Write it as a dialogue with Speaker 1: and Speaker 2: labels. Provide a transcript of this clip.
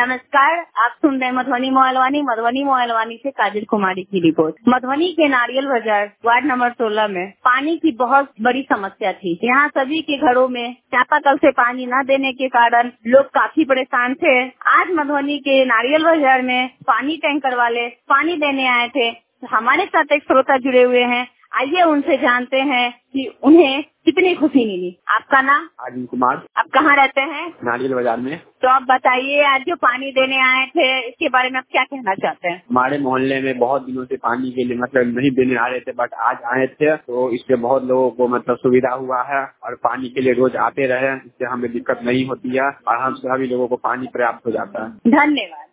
Speaker 1: नमस्कार, आप सुन रहे हैं मधुबनी मोहलवानी से काजल कुमारी की रिपोर्ट। मधुबनी के नारियल बाजार वार्ड नंबर 16 में पानी की बहुत बड़ी समस्या थी। यहाँ सभी के घरों में चापाकल से पानी न देने के कारण लोग काफी परेशान थे। आज मधुबनी के नारियल बाजार में पानी टैंकर वाले पानी देने आए थे। हमारे साथ एक श्रोता जुड़े हुए हैं, आइए उनसे जानते हैं कि उन्हें कितनी खुशी मिली। आपका नाम?
Speaker 2: आदिम कुमार।
Speaker 1: आप कहाँ रहते हैं?
Speaker 2: नारियल बाजार में।
Speaker 1: तो आप बताइए, आज जो पानी देने आए थे इसके बारे में आप क्या कहना चाहते हैं?
Speaker 2: हमारे मोहल्ले में बहुत दिनों से पानी के लिए मतलब नहीं देने आ रहे थे, बट आज आए थे तो इससे बहुत लोगों को मतलब सुविधा हुआ है और पानी के लिए रोज आते रहे, इससे हमें दिक्कत नहीं होती है और हम सभी लोगों को पानी पर्याप्त हो जाता है।
Speaker 1: धन्यवाद।